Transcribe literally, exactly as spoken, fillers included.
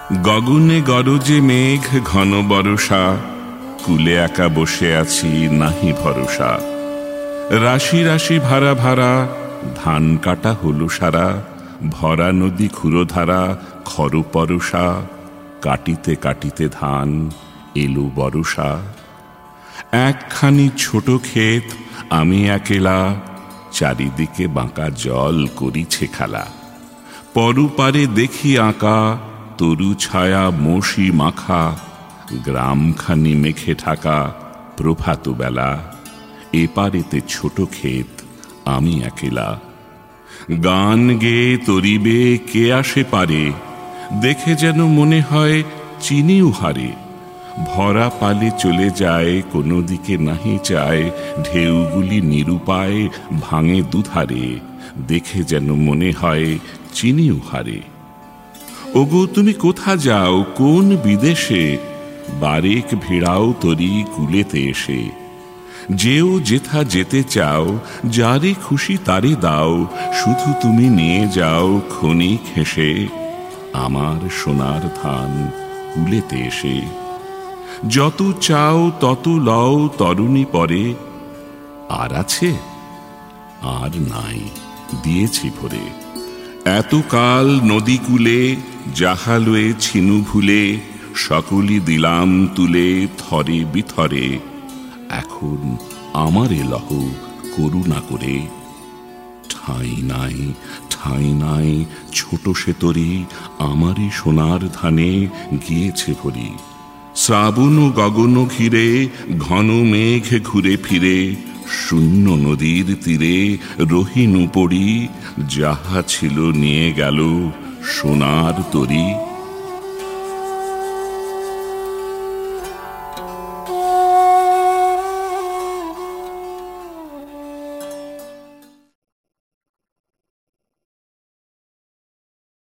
গগনে গরজে মেঘ ঘন বরষা, কুলে একা বসে আছি নাহি ভরসা। রাশি রাশি ভাড়া ভাড়া ধান কাটা হলো সারা, ভরা নদী ক্ষুরধারা খর পরশা। কাটিতে কাটিতে ধান এলো বরষা। একখানি ছোট ক্ষেত আমি একেলা, চারিদিকে বাঁকা জল করিছে খেলা। পরপারে দেখি আঁকা তরু ছায়া মশি মাখা, গ্রামখানি মেঘে ঢাকা প্রভাত বেলা। এপারেতে ছোট ক্ষেত আমি একেলা। গান গেয়ে তরিবে কে আসে পারে, দেখে যেন মনে হয় চিনি উহারে। ভরা পালে চলে যায় কোনো দিকে নাহি চায়, ঢেউগুলি নিরুপায় ভাঙে দুধারে। দেখে যেন মনে হয় চিনি উহারে। ওগো তুমি কোথা যাও কোন বিদেশে, বারেক ভিড়াও তরি কুলেতে এসে। যেও যেথা যেতে চাও, যারে খুশি তারে দাও, শুধু তুমি নিয়ে যাও ক্ষণিক হেসে আমার সোনার ধান কুলেতে এসে। যত চাও তত লও তরুণী পরে, আর আছে আর নাই দিয়েছি ভরে। এতকাল নদী কূলে জাহালয়ে ছিনু ভুলে, সকলি দিলাম তুলে থরে বিথরে। এখন আমারে লহ করুণা করে। ঠাঁই নাই ঠাঁই নাই ছোট সে তরি, আমারই সোনার ধানে গিয়েছে ভরি। শ্রাবণ গগন ঘিরে ঘন মেঘ ঘুরে ফিরে, শূন্য নদীর তীরে রহিনু পড়ি। যাহা ছিল নিয়ে গেল সোনার তরি।